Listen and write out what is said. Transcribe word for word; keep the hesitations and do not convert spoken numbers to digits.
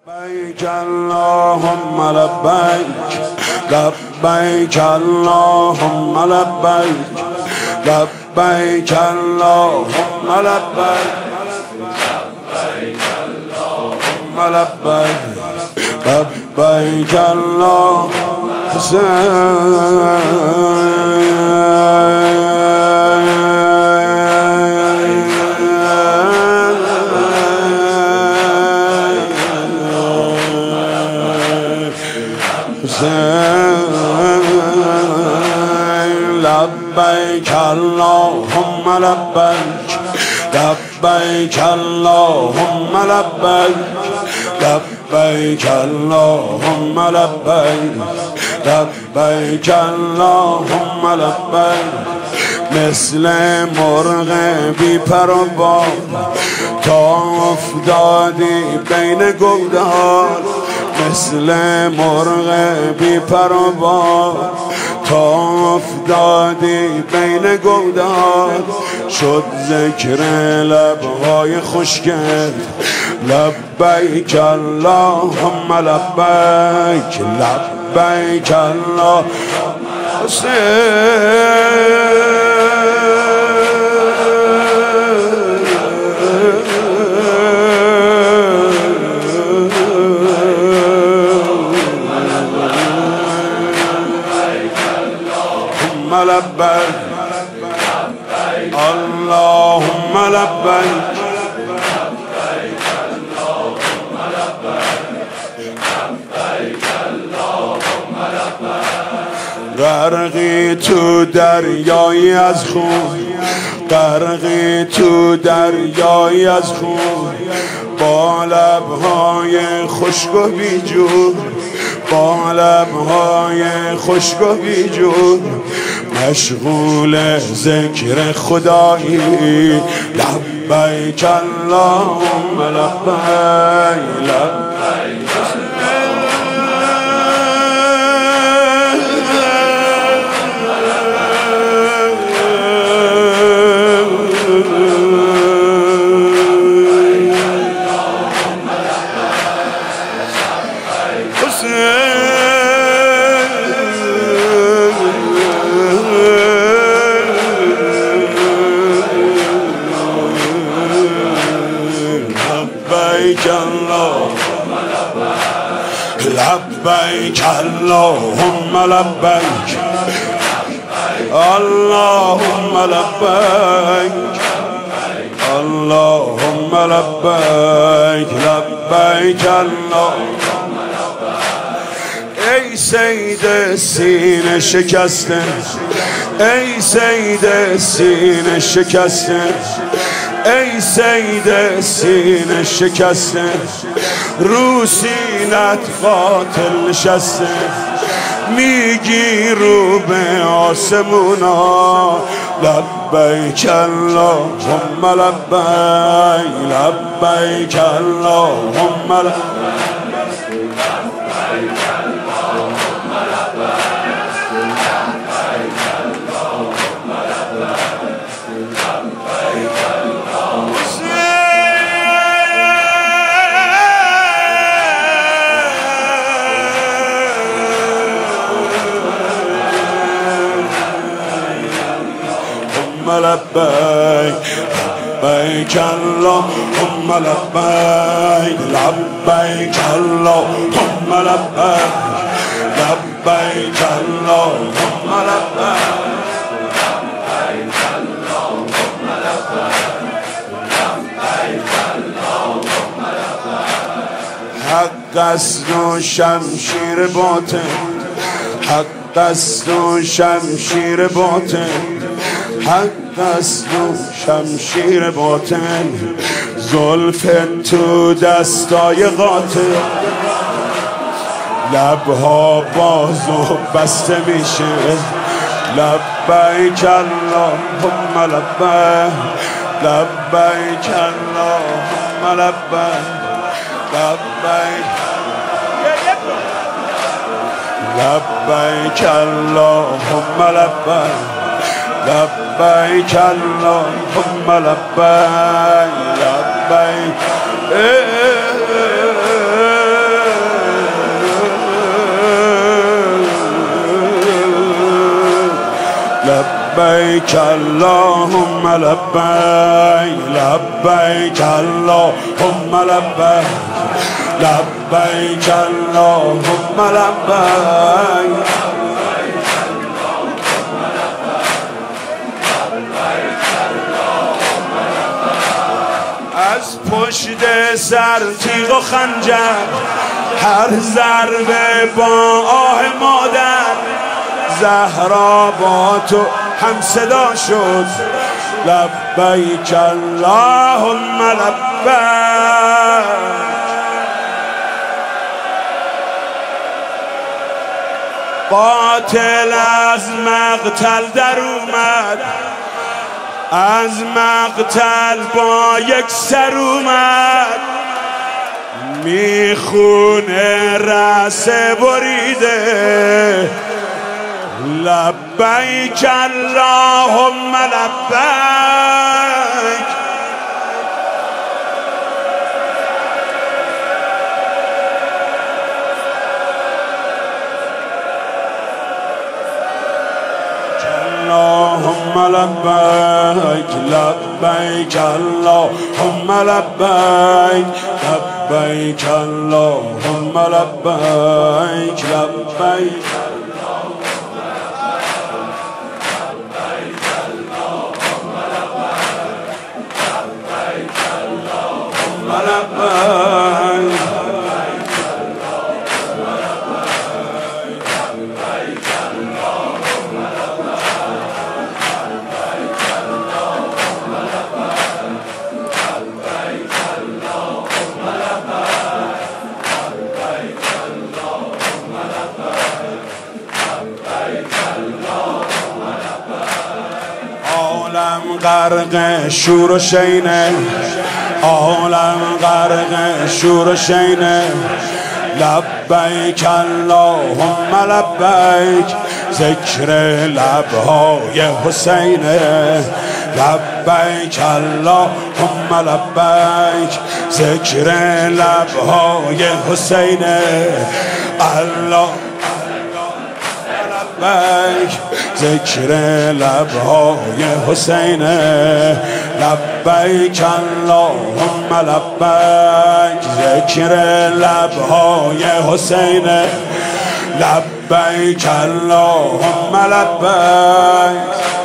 لبیک اللهم لبیک لبیک اللهم لبیک لبیک اللهم لبیک لبیک لبیک اللهم لبیک اللهم لبیک لبیک اللهم لبیک لبیک اللهم لبیک لبیک اللهم لبیک مثل مرغ بی پر و بال تا افتادی بین گودال مثل مرغ بی پر و بال تا افتادی بین گودال شد ذکر لبهای خشکت لبیک اللهم لبیک لبیک اللهم لبیک اللهم لبیک غرقی تو دریایی از خون غرقی تو دریایی از خون با لبهای خشک و بیجون با لبهای خشک و بیجون مشغول ذکر خدایی لبیک اللهم لبیک لبیک لبیک اللهم لبیک اللهم لبیک اللهم لبیک لبیک اللهم ای سید سینه شکسته ای سید سینه شکسته ای سید سینه شکسته رو سینت قاتل نشسته میگی رو به آسمونا لبیک اللهم لبیک لبیک اللهم لبیک لبیک لبیک اللهم لبیک لبیک اللهم لبیک لبیک اللهم لبیک حق است و شمشیر باطل حق است و شمشیر باطل حق است و شمشیر باطل زلف تو دستای قاتل لبها باز و بسته میشه لبیک اللهم لبیک لبیک اللهم لبیک لبیک لبیک اللهم لبیک لبیک اللهم لبیک لبیک لبیک اللهم لبیک لبیک اللهم لبیک لبیک اللهم لبیک از پشت سر تیغ و خنجر هر ضربه با آه مادر زهرا با تو هم صدا شد لبیک اللهم لبیک قاتل از مقتل در اومد از مقتل با یک سر اومد میخونه رأس بریده لبیک اللهم لبیک اللهم لبیک لبیک اللهم لبیک لبیک اللهم لبیک لبیک عالم غرق شور و شینه عالم غرق شور و شینه لبیک اللهم لبیک ذکر لبهای حسینه لبیک اللهم لبیک ذکر لبهای حسینه الله لبیک ذکر لبهای حسینه لبیک اللهم لبیک ذکر لبهای حسینه لبیک اللهم لبیک